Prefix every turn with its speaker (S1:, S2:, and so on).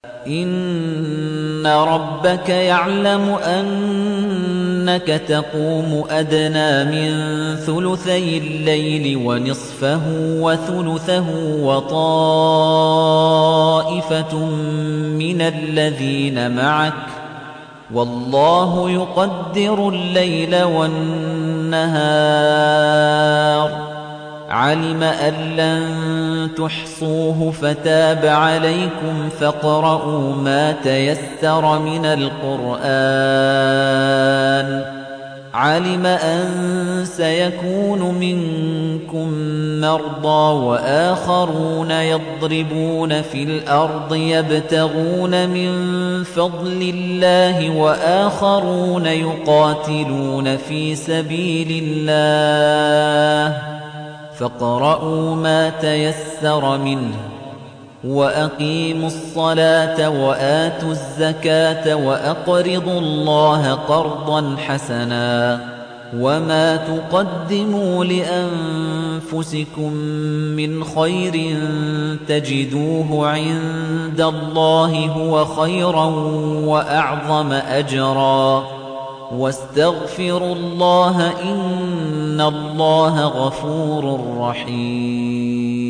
S1: إِنَّ رَبَّكَ يَعْلَمُ أَنَّكَ تَقُومُ أَدْنَىٰ مِن ثُلُثَيِ اللَّيْلِ وَنِصْفَهُ وَثُلُثَهُ وَطَائِفَةٌ مِّنَ الَّذِينَ مَعَكَ ۚ وَاللَّهُ يُقَدِّرُ اللَّيْلَ وَالنَّهَارَ ۚ عَلِمَ أَن لَّن تُحْصُوهُ فَتَابَ عَلَيْكُمْ فَاقْرَءُوا مَا تَيَسَّرَ مِنَ الْقُرْآنِ ۚ عَلِمَ أَن سَيَكُونُ مِنكُم مَّرْضَىٰ وَآخَرُونَ يَضْرِبُونَ فِي الْأَرْضِ يَبْتَغُونَ مِن فَضْلِ اللَّهِ وَآخَرُونَ يُقَاتِلُونَ فِي سَبِيلِ اللَّهِ ۚ فاقرؤوا ما تيسر منه وأقيموا الصلاة وآتوا الزكاة وأقرضوا الله قرضا حسنا وما تقدموا لأنفسكم من خير تجدوه عند الله هو خيرا وأعظم أجرا واستغفروا الله إن الله غفور رحيم